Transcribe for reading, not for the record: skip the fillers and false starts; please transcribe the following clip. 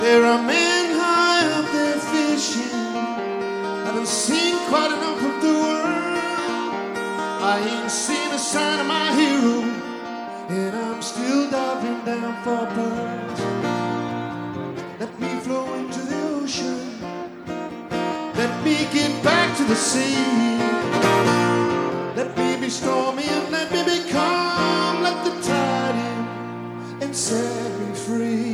There are men high up there fishing. I done seen quite enough of the world. I ain't seen a sign of my hero, and I'm still diving down for pearls. Let me flow into the ocean. Let me get back to the sea. Let me be stormy and let me be calm. Let the tide in and set me free.